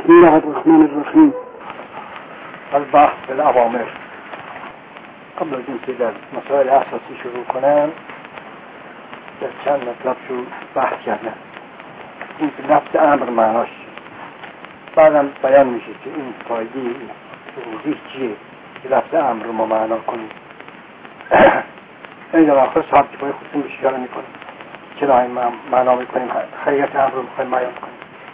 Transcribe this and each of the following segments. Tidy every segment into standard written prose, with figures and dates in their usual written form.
بسم الله الرحمن الرحیم. البحث بالاوامر. قبل از اینکه در مسائل اساسی شروع کنم در چند مطلب رو بحث کردم. این لفظ امر معناش بعدم بیان میشه که این فایده ورودی چیه که لفظ امر رو ما معنا کنیم. این در آخر صاحب کفایه خودتون بشکاره میکنیم چرا این معنا میکنیم، حقیقت امر رو میخوایم بیان کنیم.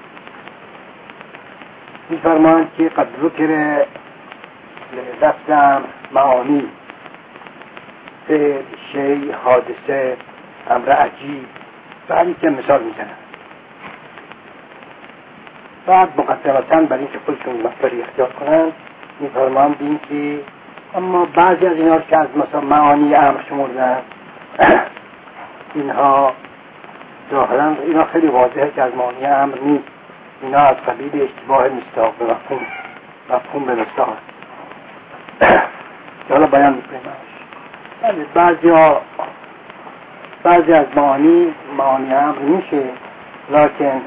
می‌فرمایند که قد ذکر لفظ امر معانی، فعل، شیء، حادثه، امر عجیب، بعدی که مثال میزنن. بعد مقدمتاً برای اینکه خودشون مطلبی اختیار کنن می‌فرمایند این که اما بعضی از اینا که از مثلا معانی امر شمردن اینها ظاهراً اینا خیلی واضحه که از معانی امر نیست، اینا از قبیل اشتباه مصداق به مفهوم به مصداق که حالا بیان میکنیم. بعضی از معانی امر میشه، لکن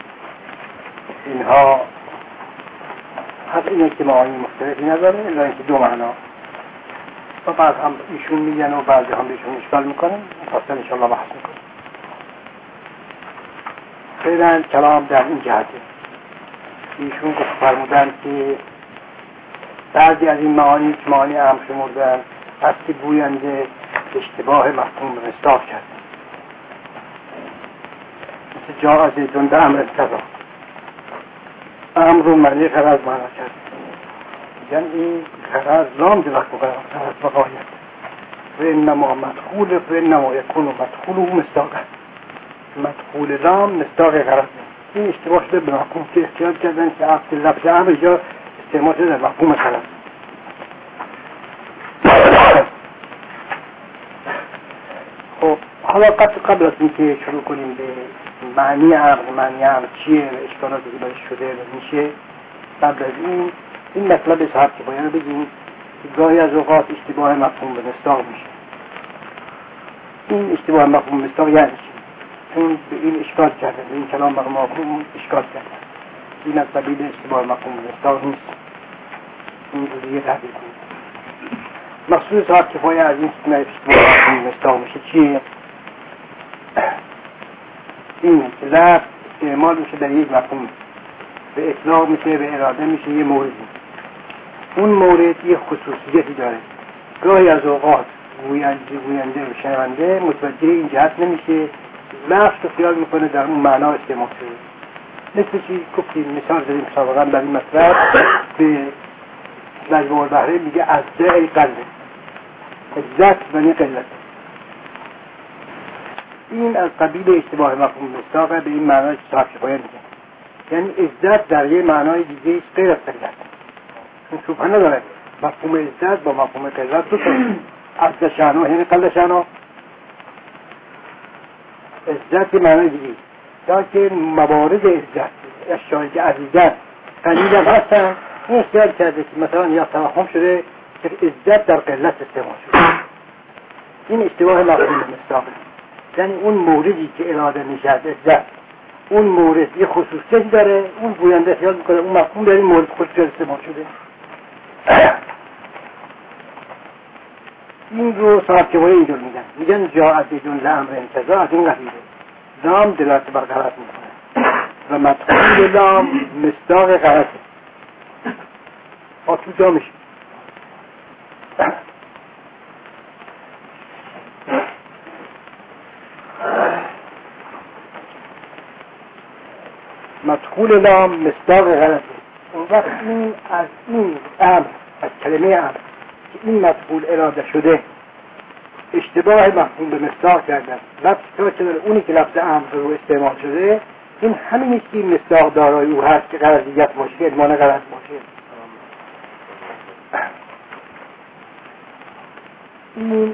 اینها حق اینه که معانی مختلفی نداره الا اینکه دو معنا و بعد هم ایشون میگن و بعضی هم ایشون اشکال میکنن. فصل انشاءالله بحث میکنیم. فعلا کلام در این جهته. ایشون فرمودن که بعضی از این معانی که معانی امر شمردن هستی گوینده اشتباه مفهوم مصداق کرد. مثل جا از زیدون به امر انتظار امر رو معنی غرض معنا کرد. یعنی این غرض لام دلت بقرار غرض بقایت و انما مدخول و انما یکون و مدخوله مصداق. مدخول لام مصداق غرض. این اشتباه شده به مفهوم که احتیاط کردن که اصل لفظ امر جا استعمال شده در مفهوم غرض. خب حالا قبل از اینکه شروع کنیم به معنی امر چیه و اشکالاتی که باید شده و میشه، قبل از این مطلب صاحب که باید بگیم که گاهی از اوقات اشتباه مفهوم به مصداق میشه. این اشتباه مفهوم به مصداق یعنی چی؟ چون به این اشکال کردن، به این کلام بر مفهوم اشکال کردن. این از قبیل اشتباه مفهوم به مصداق نیست. این جوریه تحبیل کنید. مقصود صاحب کفایه از این که اشتباه مفهوم به مصداق میشه چیه؟ این که لفظ استعمال میشه در یک مفهوم، به اطلاق میشه، به اراده میشه یه موردی. اون مورد یه خصوصیتی داره. گاهی از اوقات گوینده و شنونده متوجه این جهت نمیشه، لفظ رو خیال میکنه در اون معنا استعمال شده. مثل چی گفتیم مثال زدیم سابقا در این مطلب به مجموع البحرین میگه عزه ای قلب، عزت بنی قلت. این از قبیل اشتباه مفهوم مصداق به این معنای صاحب کفایه میگه. یعنی عزت در یه معنای دیگه غیر از قلت. این شبهه نداره. مفهوم عزت با مفهوم قلت دو تا عزت شانو یعنی قلت شانو. عزت معنای دیگه تا که موارد عزت اشیایی که عزیزن قلیل هم هستن. این اختیار کرده که مثلا یا توهم شده که عزت در قلت استعمال شده. این اشتباه مفهوم مصداقه. یعنی اون موردی که اراده میشه از عزت، اون مورد یه خصوصیتی داره، اون گوینده خیال میکنه اون مفهوم در این مورد خصوصیت استعمال شده. این رو صاحب کفایه اینجور میگن جا از ایدون لامر انتظار از این قبیله. لام دلالت بر غرض میکنه و مدخول لام مصداق غرضه. تو جا میشه مدخول لام مصداق غرضه. اون وقت این از این امر، از کلمه امر که این مدخول اراده شده اشتباه مفهوم به مصداق کردن. لفظ تا که اونی که لفظ امر رو استعمال شده این همینی که این مصداق دارای او هست که غرضیت باشه، ادمان غرض باشه. این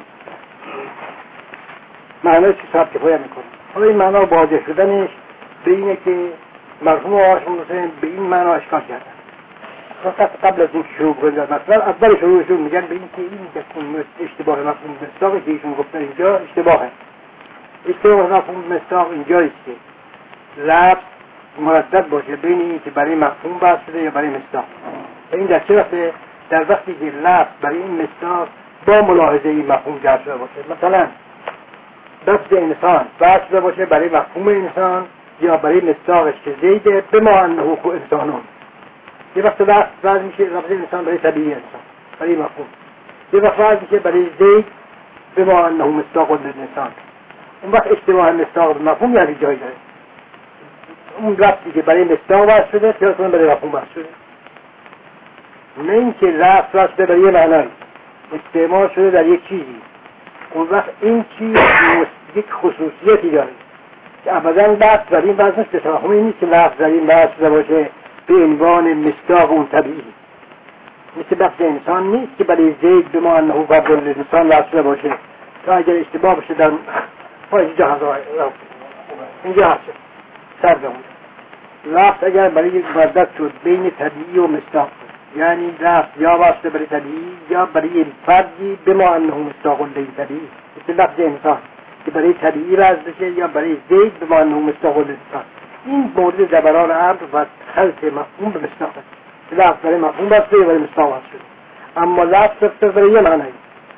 معنی چی صاحب کفایه میکنه. حالا این معنی واضح شدنش به اینه که مرحوم آقاشون حسین به این معنا اشکال کردن. فقط قبل از این شروع کنید مثلا اول شروعشون میگن به این که این که اشتباه مفهوم مصداقی که ایشون گفتن اینجا اشتباهه. اشتباه مفهوم مصداق اینجاییست که لفظ مردد باشه بین این که برای مفهوم بحث شده یا برای مصداق. این در چه وقته؟ در وقتی که لفظ برای این مصداق با ملاحظه این مفهوم جعل شده باشه. مثلا لفظ انسان بحث شده باشه برای مفهوم انسان یا برای مصداقش که زیده به ما انه انسانون. یه وقت لفظ میشه لفظ انسان برای طبیعی انسان برای مفهوم، یه وقت میشه برای زید به ما انه مصداق للانسان. اون وقت اشتباه مصداق به مفهوم یعنی جای داره. اون لفظی که برای مصداق بحث شده خیالتون برای مفهوم بحث شده، نه اینکه لفظ بحث شده برای یه معنایی استعمال شده در یک چیزی، اون وقت این چیز یک خصوصیتی داره که ابدا بحث در این بحث نیست. تفاهم این نیست که لفظ در این بحث شده باشه به عنوان مصداق اون طبیعی، مثل لفظ انسان نیست که برای زید به ما انه فضل الانسان لفظ شده باشه تا اگر اشتباه بشه در اینجا هست اینجا هست سر بمونه. لفظ اگر برای یک مردد شد بین طبیعی و مصداق، یعنی لفظ یا واسطه برای طبیعی یا برای فردی به ما انه مصداق للطبیعی، مثل لفظ انسان که برای طبیعی وضع بشه یا برای زید به ما انه مصداق للانسان. این مورد جبران امر و خلط مفهوم به مصداق است. لفظ برای مفهوم بسته برای مصداق وضع شده، اما لفظ برای یه معنی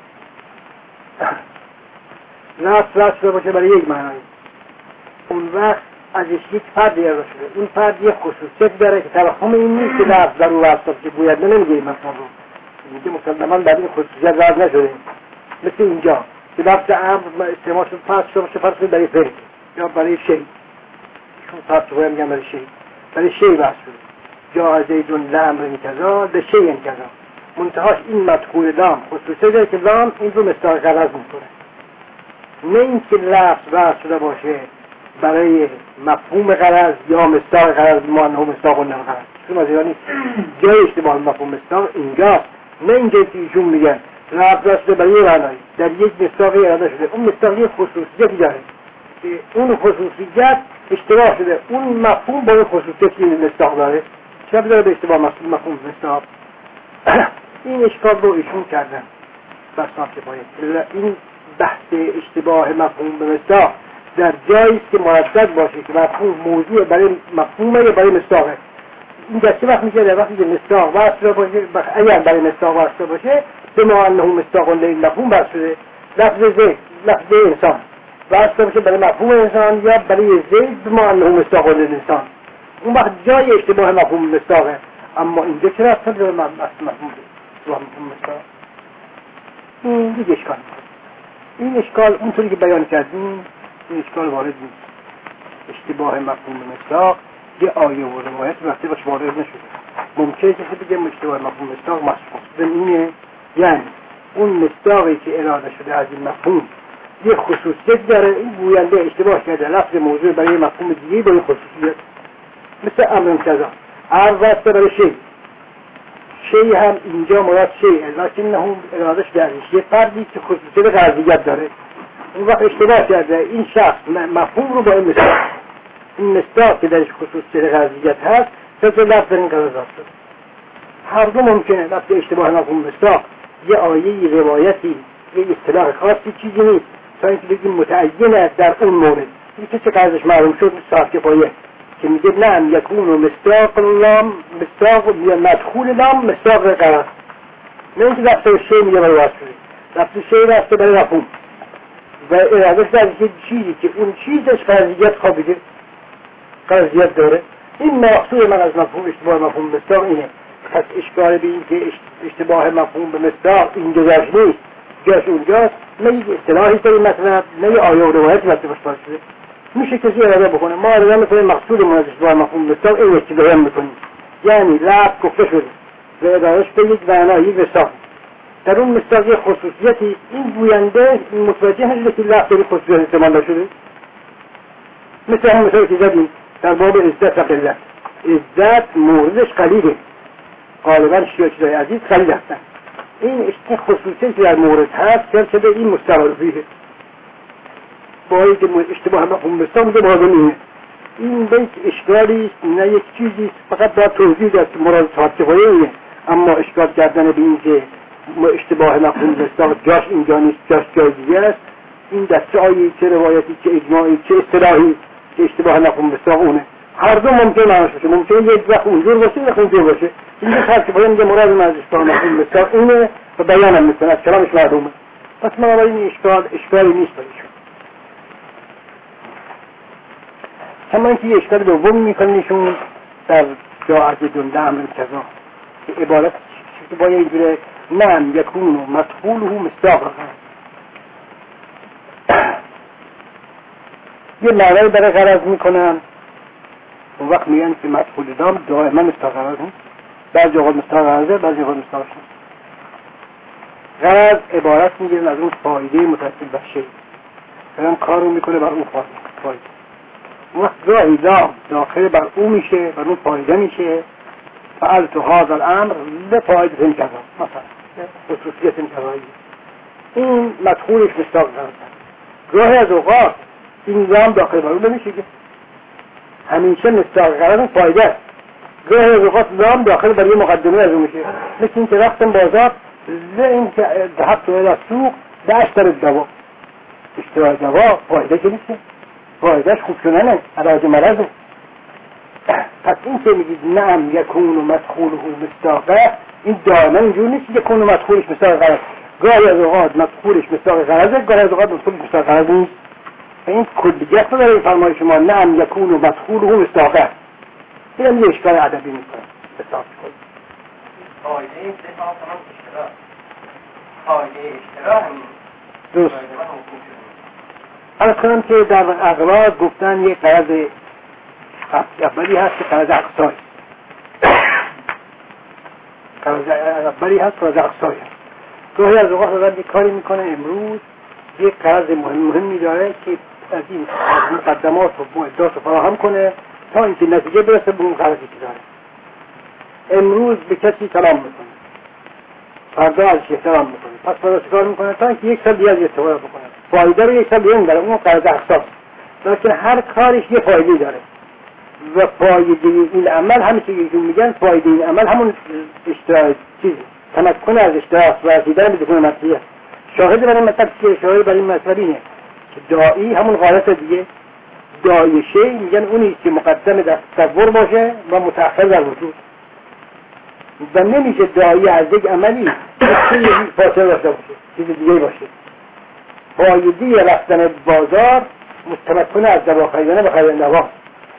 لفظ شده باشه برای یک معنی، اون وقت ازش یک فرد ارائه شده. این فرد یک خصوصیت داره که توهم این نیست که لفظ در او واسطه که باید نمیگه این مفهوم رو میگه مسلماً در این خصوصیت وضع نشده. مثل اینجا که لفظ امر استعمال شد فرض شده فرض برای فعل یا برای شی، چون فرض شده میگم برای شی، برای شی واسطه شده جا زیدون لامر کذا به شی کذا. منتهاش این مدخول لام خصوصیت داره که لام این رو مصداق غرض میکنه، نه اینکه لفظ واسطه شده باشه برای مفهوم غرض یا مصداق غرض ما انه مصداق للغرض. چون از یعنی جای اشتباه مفهوم مصداق اینجا، نه اینجا که ایشون میگن لفظ شده برای معنی در یک مصداقی اراده شده، اون مصداقی خصوصیتی داره که اون خصوصیت اشتباه شده، اون مفهوم با اون خصوصیتی مصداق داره چه داره به اشتباه مفهوم مصداق. این اشکال رو ایشون کردن بسان کفایت. این بحث اشتباه مفهوم به مصداق در جایی که مردد باشه که مفهوم موضوع برای مفهومه یا برای مصداقه. این دسته وقت میشه در وقتی که مصداق واسطه باشه، اگر برای مصداق واسطه باشه به ما انه مصداق للمفهوم بحث شده. لفظ زید لفظ انسان واسطه باشه برای مفهوم انسان یا برای زید به ما انه مصداق للانسان، اون وقت جای اشتباه مفهوم مصداقه. اما اینجا چرا اصلا به مفهوم مصداق این دیگه اشکال. این اشکال اونطوری که بیان کردیم این اشکال وارد نیست. اشتباه مفهوم مصداق یه آیه و روایت وقتی باش وارد نشده. ممکنه که بگم اشتباه مفهوم مصداق مخصوص به اینه، یعنی اون مصداقی که اراده شده از این مفهوم یه خصوصیت داره، این گوینده اشتباه کرده لفظ موضوع برای مفهوم دیگه با این خصوصیت، مثل امر کذا عرض برای شی هم اینجا مراد شیء لکن هم ارادش درش یه فردی که خصوصیت غرضیت داره، اون وقت اشتباه کرده این شخص مفهوم رو با این مصداق، این مصداق که درش خصوصیت غرضیت هست سه لفظ در این قرار داشته. هر دو ممکنه. لفظ اشتباه مفهوم مصداق یه آیه روایتی یه اصطلاح خاصی چیزی نیست تا اینکه بگیم متعینه در اون مورد. این کسی که ازش معلوم شد صاحب کفایه که میگه نعم یکون مصداق لام مصداق یا مدخول لام مصداق غرض، نه اینکه لفظ شی میگه برای واسطه. لفظ شی واسطه برای مفهوم و ارادش در یک چیزی که اون چیزش غرضیت خوابیده غرضیت داره. این مقصود من از مفهوم اشتباه مفهوم مصداق اینه. پس اشکال به این که اشتباه مفهوم به مصداق اینجا جاش نیست، جاش اونجاست. نه یک اصطلاحی داریم مثلا، نه یک آیه و روایت واسطه باشه شده. میشه کسی اراده بکنه ما اراده میکنیم مقصود من از اشتباه مفهوم مصداق این یکی بیان میکنیم، یعنی لفظ گفته شده و ارادهش به یک معنا یک مصداق در اون مصداق یک خصوصیتی، این گوینده متوجه نشده که لفظ به خصوصیت استعمال شده. مثل هم مثلا که زدیم در باب عزت و قلت. عزت موردش قلیله، غالبا شیعه چیزای عزیز قلیل هستن. این خصوصیتی که در مورد هست که شده این مستقرفیه با اینکه اشتباه مفهوم مصداق میگه مازنیه. این بیت اشکالی نه یک چیزی فقط باید توضیح داد که مراد صاحب کفایه، اما اشکال کردن به این که اشتباه مفهوم مصداق جاش اینجا نیست جاش جای دیگه است، این دسته آیه چه روایتی چه اجماعی چه اصطلاحی که اشتباه مفهوم مصداق اونه. هر دو ممکن معناش باشه، ممکنه یک وقت اونجور باشه یک اونجور باشه. اینجا فرق که باید میگه مراد من از اشکال مفهوم مستاق اینه و بیانم میکنه، از کلامش معلومه. پس بنابراین این اشکالی نیست برایشون. کما اینکه اشکال دوم میکنه ایشون در جا جمله امر کذا که عبارت که باید اینجوره من یکون و مدخوله مصداق یه معنی برای غرض میکنن. اون وقت میگن که مدخول دام دائما مصداق غرض نیست، بعضی اوقات مصداق غرضه، بعضی اوقات مصداق نیست. غرض عبارت میگیرن از اون فایده متصل به شی، مثلا کار رو میکنه بر اون فایده. اون وقت گاهی دام داخل بر اون میشه، بر اون فایده میشه. فعلت هذا الامر لفایده این کذا، مثلا خصوصیت این کذایی، این مدخولش مصداق غرض. گاهی از اوقات این دام داخل بر اون نمیشه که همیشه مصداق غرض فایده است. گاهی از اوقات دام داخل بر یه مقدمه از اون میشه، مثل این که رفتم بازار این که ذهبت الى السوق باشتري الدواء. اشتراء دواء فایده که نیست، فایدهش خوب شدنه، علاج مرضه. پس این که میگید نعم یکون و مدخوله مصداقه، این دائما اینجور نیست یکون و مدخولش مصداق غرض. گاهی از اوقات مدخولش مصداق غرضه، گاهی از اوقات مدخولش مصداق غرض نیست. این کلیت رو داره فرمای شما نعم یکون و مدخوله مصداقه. این هم یه اشکال ادبی میکنه. حساب کنید فایده استفاده کنم اشتراک، فایده اشتراک همین درست. عرض کنم که در اغراض گفتن یک قرض اولی هست که قرض اقصایی، قرض اولی هست قرض اقصایی هست. گاهی از اوقات آدم یک کاری میکنه امروز یک قرض مهمی داره که از این مقدمات و معدات رو فراهم کنه تا اینکه نتیجه برسه به اون قرضی که داره. امروز به کسی سلام میکنه، فردا ازش احترام میکنه، پس فردا چیکار میکنه تا اینکه یک سال دیگه ازش استفاده بکنه. فایده رو یک سال دیگه میبره، اون قرض اقساط. لیکن هر کارش یه فایده داره و فایده این عمل همین چیزی که میگن فایده این عمل همون اشتراک چیزی تمکن از اشتراک و رسیدن به دخول مطلبیه. شاهد برای مطلب چیه؟ شاهد برای این مطلب اینه که داعی همون غایت دیگه، داعی شی میگن اونی که مقدم در تصور باشه و متأخر در وجود، و نمیشه داعی از یک عملی چیزی فاصله داشته باشه، چیز دیگه باشه. فایده رفتن بازار متمکن از دوا خریدن به خرید دوا،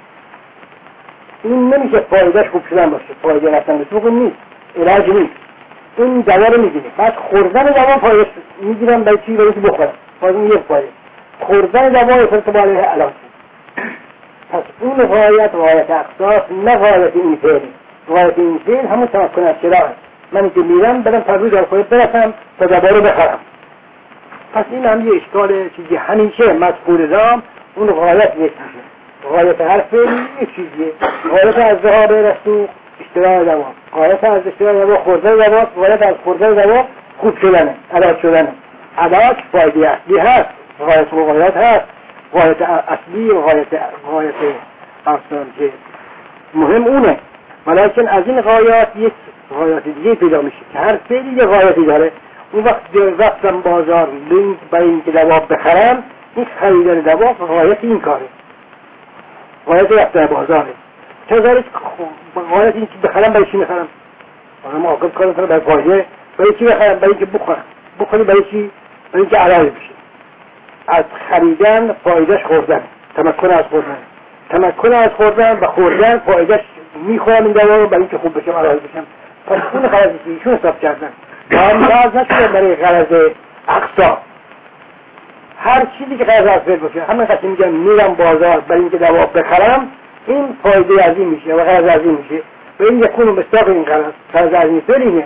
این نمیشه فایدهش خوب شدن باشه. فایده رفتن به سوق نیست، علاج نیست. این دوا رو میگیره، بعد خوردن دوا فایده میگیرن برای چی؟ برای که بخورن. باز این یک فایده. خوردن دوا ارتباط علیه علاج. پس اون غایت اقصاص نه غایت این فعل. غایت این فعل همون تمکن از شراعه. من که میرم برم پروی در خودت برسم تا دوا رو بخرم. پس این هم یه اشکال چیزی همیشه مدخول دام اون غایت یک میشه. غایت هر فعلی یک چیزیه. غایت از ذهاب رسو اشتراع دوا، غایت از اشتراع دوا خوردن دوا، غایت از خوردن دوا خوب شدنه، علاج شدنه. علاج فایده اصلی هست، غایت و غایت هست، غایت اصلی و غایت اصلا که مهم اونه. ولیکن از این غایات یک غایت دیگه پیدا میشه که هر فعلی یه غایتی داره. اون وقت رفتم بازار لینک برای اینکه دوا بخرم، این خریدن دوا غایت این کاره، غایت رفتن بازاره. تذارش غایت این که بخرم برای چی میخرم؟ آدم عاقل کار کنه برای فایده، برای چی بخرم؟ برای اینکه بخورم برای چی؟ برای اینکه علاج بشه. از خریدن فایدهش خوردن، تمکن از خوردن، تمکن از خوردن و خوردن فایدهش میخورم این دوا رو برای اینکه خوب بشم، علاج بشم. پس اون غرضی که ایشون حساب کردن باز نشده برای غرض اقصا. هر چیزی که غرض اصلی باشه، همین قصد میگن میرم بازار برای اینکه دوا بخرم، این فایده از این میشه و غرض از این میشه و این یکون مصداق این غرض از این فعلینه.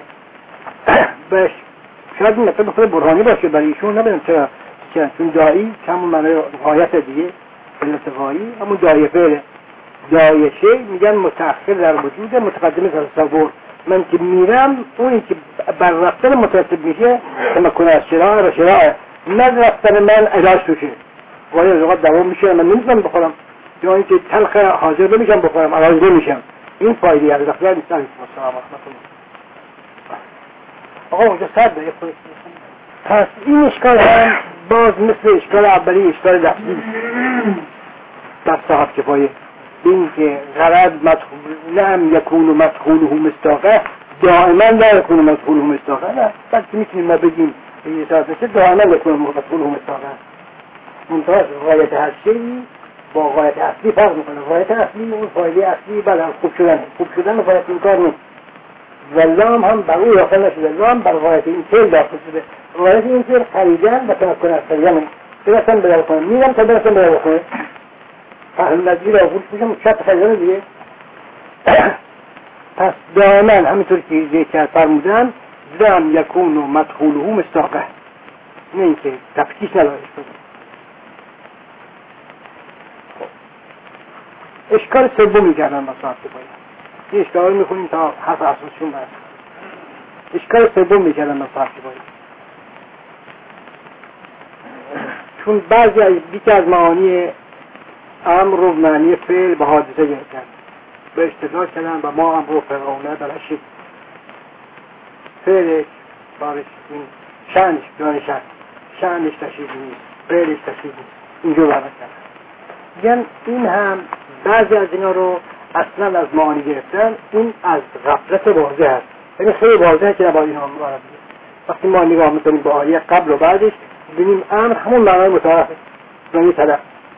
شاید این مطلب خود برهانی باشه برای ایشون، نبینم چرا، چون داعی همون معنی غایت دیگه، علت غایی همون داعی فعله. داعی شی میگن متأخر در وجود، متقدم در تصور. من که میرم اونی که بر رفتن مترتب میشه تمکن از شراع و شراع، نه رفتن من علاج توشه. ولی از اوقات دوام میشه من نمیتونم بخورم، یا اینکه تلخ حاضر نمیشم بخورم، علاج نمیشم. این فایده از رفتن نیست. السلام علیکم. آقا اونجا سرده یه خودت. پس این اشکال هم باز مثل اشکال اولی اشکال لفظی در صاحب کفایه. به این که غرض لم یکون مدخوله مصداقه، دائما لا یکون مدخوله مصداقه، نه بلکه میتونیم ما بگیم به یه طرف بشه دائما یکون مدخوله مصداقه. منتها غایت هسته‌ای با غایت اصلی فرق میکنه. غایت اصلی اون فایده اصلی بعد خوب شدن غایت این کار نیست و لام هم بر او داخل نشده، لام بر غایت این فعل داخل شده. غایت این فعل خریدن و تمکن از خریدن، برسن بدل کنه، میرم تا برسن بدل کنه، فهم نزدیل آفول میشم شرط خریدن دیگه. پس دائما همینطور که ذکر فرمودن لم یکون مدخوله مصداقه، نه اینکه تفکیک ندارش بود. اشکال سومی کردن مصاحب باید این اشکال رو میخونیم تا حرف اساسشون برد. اشکال سوم میکردن مصاحب باید چون بعضی از بیش از معانی امر و معنی فعل به حادثه گرفتن، به اشتغال کردن و ما امر و فرعونه برشید فعلش بارش این شأنش بیان شأنش تشریف نیست، فعلش تشریف نیست، اینجور برد کردن. یعنی این هم بعضی از اینا رو اصلا از معانی گرفتن، این از غفلت واضح هست. یعنی خیلی واضحه که نباید این هم بارد بگه. وقتی ما نگاه میکنیم با آیه قبل و بعدش ببینیم امر همون معنای متعارفه، یعنی طلب.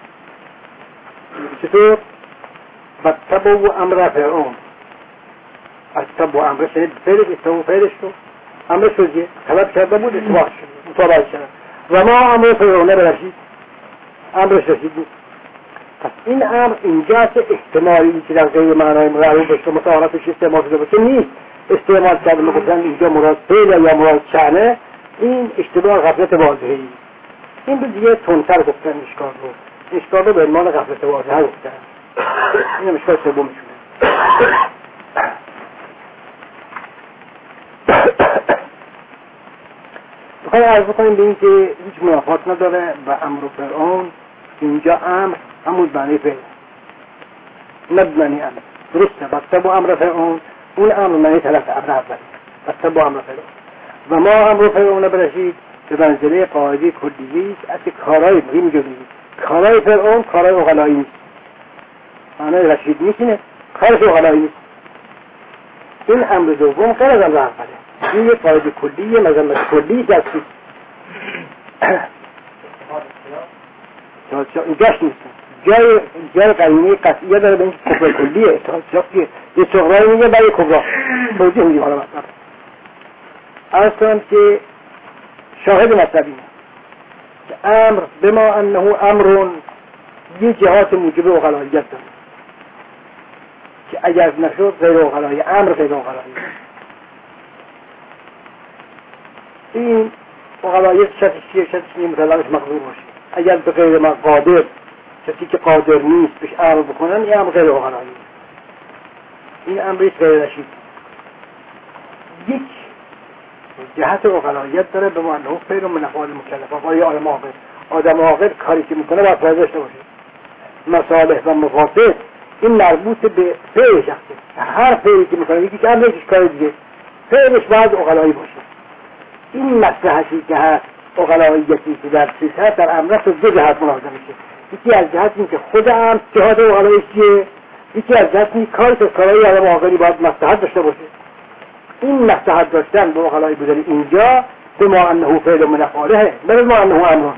چطور؟ واتبعوا امر فرعون، اتبعوا امر شدید فعلش اتبعوا فعلش رو امر شدیه طلب کرده بود اتباع شد مطابقت شد و ما امر فرعونه برشید امرش رسید بود. پس این امر اینجاست احتمالی که در غیر معنای مقرور بشه متعارفش استعمال شده باشه نیست. استعمال کرده میگفتن اینجا مراد فعل یا مراد شأنه، این اشتباه غفلت واضحی. این به دیگه تندتر گفتن اشکال رو به عنوان غفلت واضحه گفتن. این هم اشکال سوم شده. بخواهی عرض بکنیم به این که هیچ منافات نداره و امر و فرعون اینجا امر همون معنی فعل مبنی امر درسته. واتبعوا امر فرعون اون امر معنی طرف امر اولی واتبعوا امر فرعون و ما امر فرعون برشید به منزله قاعده کلیه است. از کارهای مهم جلوی کارهای فرعون کارهای عقلایی نیست، معنی رشید نیست، کارش عقلایی نیست. این امر دوم غیر از امر اوله، این یک قاعده کلیه مذمت کلی دستی اینجاش نیست. جای قرینه قطعیه داره به این کفر کلیه اتحادیه یه صغرایی میگه برای کبرا توضیح میگه. حالا مطلب عرض کنم که شاهد مطلب اینه که امر بما انه امرون یه جهات موجب عقلاییت داره که اگر نشد غیر عقلایی، امر غیر عقلایی. این عقلاییت شرطش چیه؟ شرطش نیه مطلقش مقدور باشه. اگر به غیر قادر کسی که قادر نیست بهش امر بکنن این امر غیر عقلایی، این امریش غیر رشید. یک جهت عقلاییت داره به معنی فعل من افعال مکلفه با یه آدم عاقل کاری که میکنه باید فایده داشته باشه. مصالح و مفاسد این مربوط به فعل شخصه، هر فعلی که میکنه یکی که امرش کار دیگه فعلش باید عقلایی باشه. این مصلحتی که هست عقلاییتی که در چیز هست در امرش دو جهت ملاحظه میشه. یکی از جهت این که خود امر جهات عقلاییش چیه، یکی از جهت این کاری که کارهای آدم عاقلی باید مصلحت داشته باشه. این مصلحت داشتن به عقلایی بودن اینجا به ما انه فعل من افعاله نه به ما انه امرون.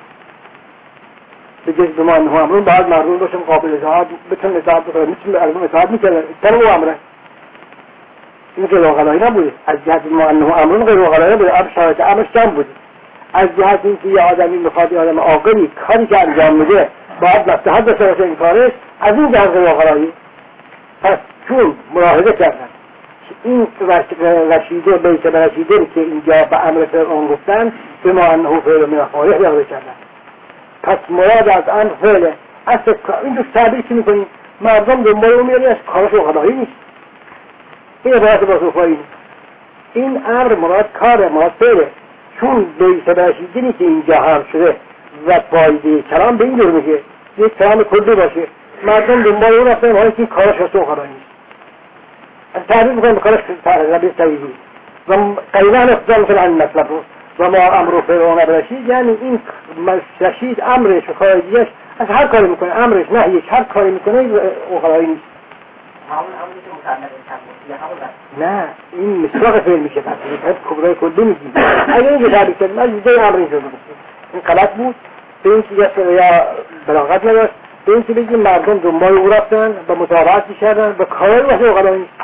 بجز به ما انه امرون باید مردم باشن قابل اطاعت بتونه اطاعت بکنه، میتونه علم اطاعت میکنه تن او امره. این غیر عقلایی نبوده. از جهت ما انه امرون غیر عقلایی نبوده، امر شرایط امرش جمع بوده. از جهت این که یه آدمی میخواد یه آدم عاقلی کاری که انجام میده باید مصلحت داشته باشه این کارش، از این جهت غیر عقلایی. پس چون ملاحظه کردن این رشیده بیت رشیده که اینجا به امر فرعون گفتن به ما انه فعل من افعاله یاد کردن، پس مراد از امر فعله. اصلا این دو تعبیر که میکنیم مردم دنبال اون میاری از کارش عقلایی نیست. این عبارت بازوفایی این امر مراد کاره، مراد فعله. چون بیت رشیده که اینجا هم شده و فایده کلام به این دور میگه یک کلام کلی باشه، مردم دنبال اون رفتن حالی که این کارش هست عقلایی نیست. از تعریف میکنم بکارش ربیع سویدی و قیمه اختیار میکنه این مطلب رو و ما امر فرعون برشید، یعنی این رشید امرش و خارجیش از هر کاری میکنه، امرش نهیش هر کاری میکنه عقلایی نیست. همون که متعلق به همون نه این مصداق فعل میشه. پس کبرای کلی میگیم. اگه این تعبیر کرد من جای امر اینجا بود، این غلط بود. به این که یا بلاغت نداشت، به این که بگیم مردم دنبال او رفتن و متابعت می‌کردن به کارهای واسه عقلایی نیست.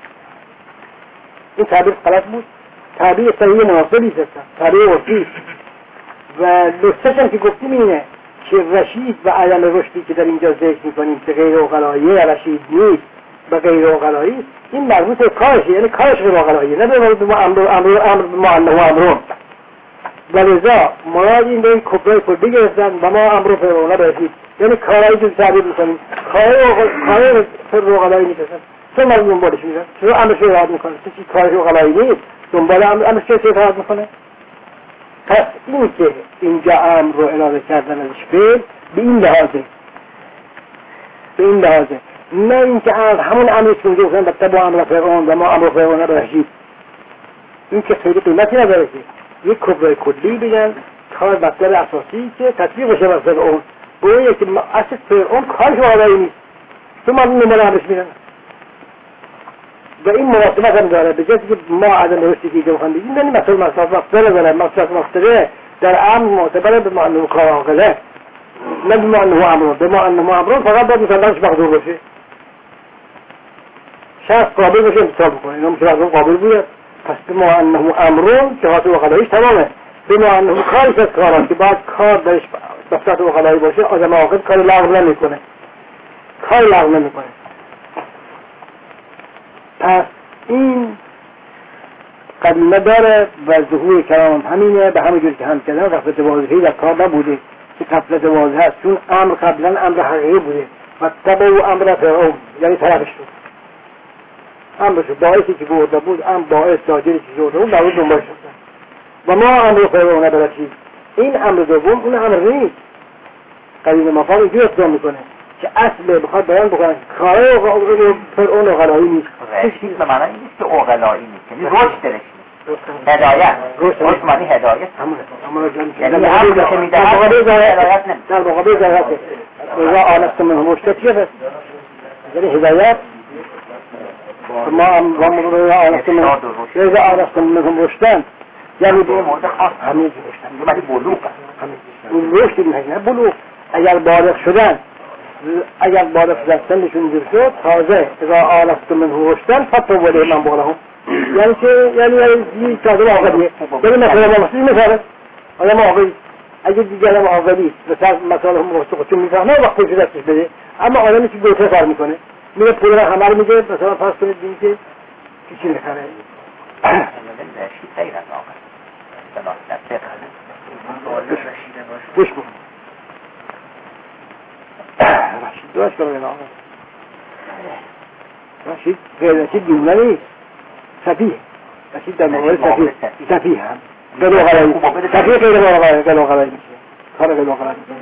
این تعبیر غلط بود. تعبیر صحیح مناسبی است، تعبیر عرفی. و نکته‌ش هم که گفتیم اینه که رشید و عدم رشدی که در اینجا ذکر می‌کنیم که غیر عقلایی رشید نیست و غیر عقلایی، این مربوط به کارشه، یعنی کارش غیر عقلایی، نه به ما امر معلم ولذا مراد این به این کبرای کلی گرفتن و ما امر فرعونه برسید، یعنی کارهایی که تعبیر می‌کنیم کارهای عقلایی نیست. چون مرد دنبالش میرن، چون امرش رو رعایت میکنه، چون کارش عقلایی نیست، دنبال امرش چه رعایت میکنه. پس این که اینجا امر رو اراده کردن ازش فعل به این لحاظه، نه اینکه همون امری که اونجا گفتن بطه با امر فرعون و ما امر فرعون برشید، این که خیلی قیمتی نداره که یک کبرای کلی بگن کار مطلب اساسی که تطبیق بشه بر فرعون، باید که اصل فرعون کارش عقلایی نیست، تو مردم دنبال امرش میرن و این مناسبت هم داره. به جایی که ما عدم رشدی که اینجا بخواهیم بگیم، یعنی مثلا مقصده در امر معتبره به معنی کار عاقله، نه به معنی امرون. به معنی امرون فقط باید مسلمانش مقدور باشه، شخص قابل باشه امتصال بکنه، اینا میشه از اون قابل بوده. پس به معنی امرون که حاصل عقلاییش تمامه. به معنی کارش از کاران که باید کار درش بسط عقلایی باشه، آدم عاقل کار لغو نمیکنه. پس این قدیمه داره و ظهور کلام همینه، به همه جور که هم کردن غفلت واضحی در کار نبوده که غفلت واضح هست، چون امر قبلا امر حقیقی بوده و تبع امر فرعون، یعنی طرفش بود امرشو باعثی که برده بود، امر باعث زاجری که برده بود برای دنبال شدن و ما امر فرعون برسید. این امر دوم اون امر نیست. قدیم مفاد اینجور اقدام میکنه که اصل بخواد بیان بکنن کاره فرعون عقلایی نیست. رشید به معنی نیست که عقلایی نیست، یعنی رشد رشید، هدایت، رشد معنی هدایت همونه، یعنی همونه که میده هدایت نمیده. در مقابل ذرت اذا آنست منهم رشد چیه بس؟ یعنی هدایت ما اذا آنست منهم رشدن یعنی به مورد خاص همین رشدن، یعنی بلوغ، این رشد نه بلوغ. اگر بالغ شدن سنشون اینجور شد تازه اذا آلفت منه رشدن فتو ولی من بالهم، یعنی که یعنی تازه عاقلیه. یعنی مثلا ما مسیح مثلا آدم عاقلی اگه دیگرم عاقلی مثلا هم خودشون میفهمه وقتی که دستش بده، اما آدمی که گوشه کار میکنه میره پول را همه رو میده، مثلا فرض کنید این که چی میخره خیر از عاقل گوش کن رشید داشت کنم این آقا رشید غیر رشید دیونه نیست، سفیه. رشید در مقابل سفیه هم گلوغلایی، سفیه غیر گلوغلایی میشه، کار گلوغلایی میشه.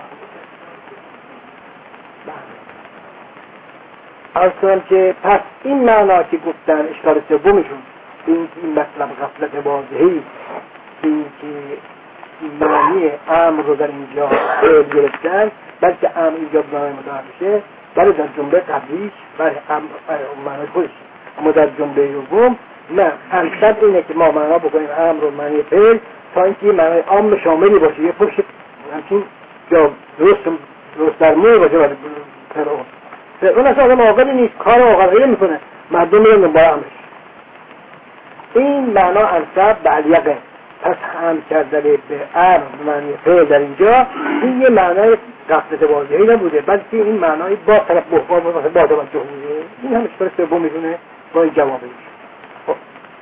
از کنم که پس این معنا که گفتن اشکال سومشون به این مطلب غفلت واضحی، به این که معنی امر رو در اینجا گرفتن، بلکه امر اینجا بنامه متعرف بشه، برای در جمله قبلیش برای معنی خودش. اما در جمله دوم نه، انصد اینه که ما معنا بکنیم امر رو معنی فعل تا اینکه معنی عام شاملی باشه، یه پشت همچین جا درست در موی باشه. برای فرعون اصلا آدم عاقلی نیست، کار عاقلی میکنه، مردم میرن دنبال امرش. این معنا انصب به علیقه. پس هم کردن به امر معنی فعل در اینجا این یه معنای غفلت واضحی نبوده، بلکه این معنای با طرف با توجه بوده. این هم اشکال سوم میدونه با این جوابش. خب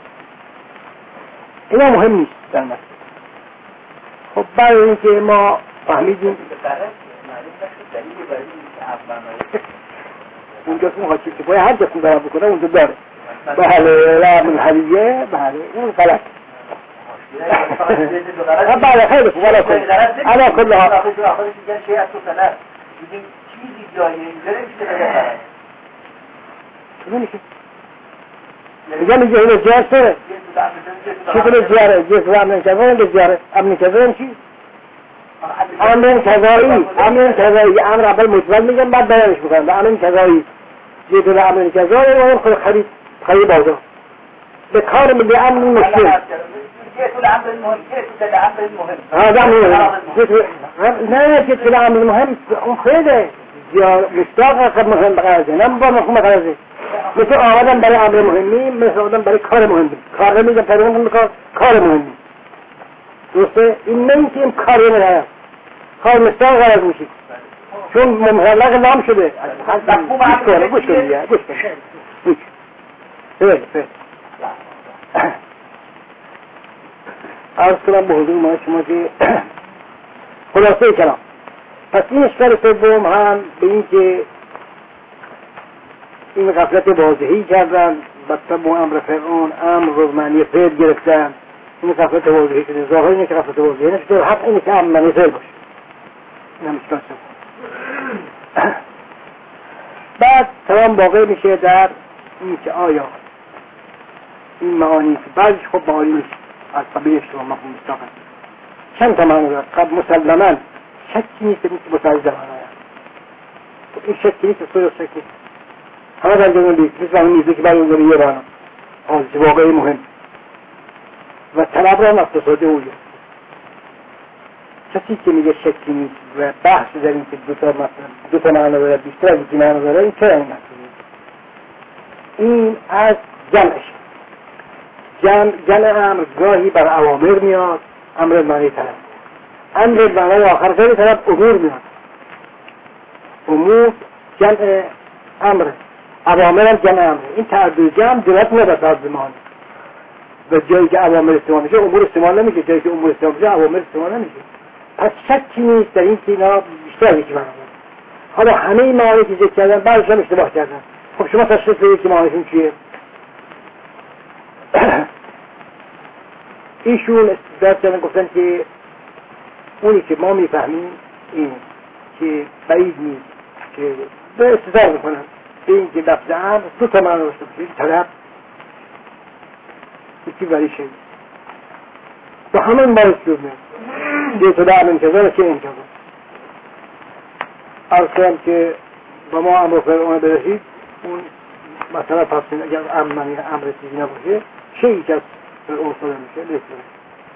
اینا مهم نیست در مطلب. خب برای اینکه ما فهمیدیم اونجا که مخاطی که باید هر جسم برام بکنه اونجا داره بله رعب الحلیه، بله اون غلط بله خیلی خوب علا کل ها چیزی جایی اینجا نمیشه بگه نمیشه میگه میگه اینو جهاز داره چی کنه جهاره جهاز رو امن کرده اونده جهاره امن کرده اون چی امر کذایی امر اول مجمل میگم بعد بیانش میکنم. امر کذایی جدی امر کذایی و خود خرید بازار به کار ملی امر مشکل هذا مهم نه جدی امر مهم اون خیلی یا مستاق مهم بقیده نه با مفهوم بقیده مثل آمدن برای امر مهمی مثل آمدن برای کار مهمی کار نمیگم پیدا میکنم کار مهمی دوسته این نمیشه این کاری نداره کار مستاق غرض میشه چون ممهلق نام شده گوش کن عرض کنم به حضور ما شما که خلاصه کلام پس این اشکال سوم هم به این که این غفلت واضحی کردن بدتر با امر فرعون امر رو معنی فعل گرفتن. این غفلت واضحی که ظاهر اینه که غفلت واضحی نشده حق اینه که امر معنی فعل باشه. این هم اشکال سوم. بعد تمام واقع میشه در این که آیا این معانی که بعضش خب معانی نیست از قبیل اشتباه مفهوم مستقل چند تا معنی دارد. قد مسلماً شکی نیست که متعجب معنی این شکی نیست سوی شکی نیست همه در جمعه بیست مثل همین میزه که برای اونگاری یه برنام حاضر واقعی مهم و طلب را هم اقتصاده اویه. کسی که میگه شکی نیست و بحث در این که دو تا معنی دارد بیشتر از یکی معنی دارد این چرا این این از جمعش جمع امر گاهی بر اوامر میاد امر معنی طلب امر معنی آخر خیلی طلب امور میاد امور جمع امر اوامر هم جمع امر این تعدد جمع درست ندارد زمان و جایی که اوامر استعمال میشه امور استعمال نمیشه جایی که امور استعمال میشه اوامر استعمال نمیشه. پس شکی نیست در این که اینا بیشتر از یکی معنی دارد. حالا همه این معانی که ذکر کردن بعضش هم اشتباه کردن. خب شما تشخیص بدید که معنیشون چیه؟ ایشون استدلال کردن گفتن که اونی که ما میفهمیم این که بعید نیست که به استدلال میکنن به این که لفظ امر دو تا معنی داشته باشه طلب یکی ولی شی تو همین باعث شد میاد که تو در انتظار که انتظار عرض کنم که با ما امر فرعون برسید اون مثلا تفصیل اگر امر چیزی نباشه شیعی که از فرعون صدا میشه لیسته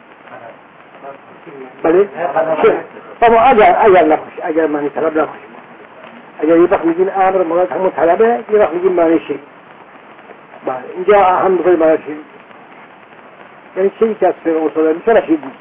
بله اما اگر نباشه اگر معنی طلب نباشه اگر یه وقت میگین امر مراد همون طلبه یه وقت میگین معنی شیعی بله اینجا هم بخوای معنی شیعی یعنی چیزی که از فرعون صدا میشه رشید نیست.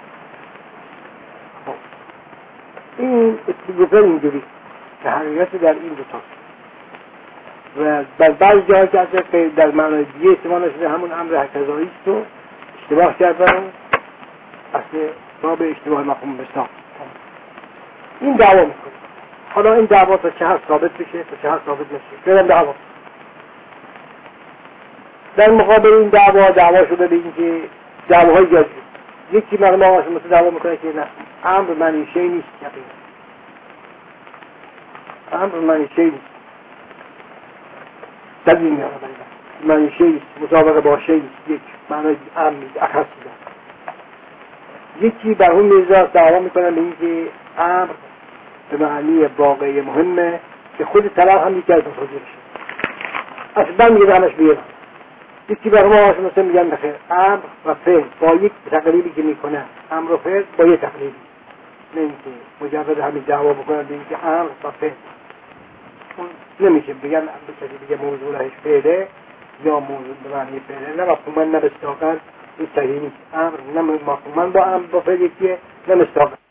این استیگوفر اینجوری که حقیقت در این دو تاست و در بعض جاها که در معنای دیگه استعمال شده همون امر هکذایی است و اشتباه کردن اصل باب اشتباه مفهوم بسام این دعوا میکنه. حالا این دعوا تا چه هست ثابت بشه تا چه هست ثابت نشه فعلا دعوا در مقابل این دعوا شده به این که دعواهای جاجی یکی مقام آقاشون مثل دعوا میکنه که نه امر معنی شی نیست یقینا امر معنی شی نیست دلیل میاره معنی شی نیست مسابقه با شی نیست یک معنی امر نیست اخصی داره. یکی بر اون میزاست دعوا میکنن به این که امر به معنی واقعی مهمه که خود طلب هم یکی از مصادرشه اصلا میگه همش بیرم. یکی بر ما هاشون مثل میگن بخیر امر و فعل با یک تقریبی که میکنن امر و فعل با یک تقریبی نه اینکه مجرد همین دعوا بکنن به اینکه امر و فعل اون نمیشه بگن بکسی بگه موضوع رهش فعله یا موضوع به معنی فعله نه مفهومن نه مستاقن این صحیح نیست. امر نه مفهومن با امر با فعل یکیه نه مستاقن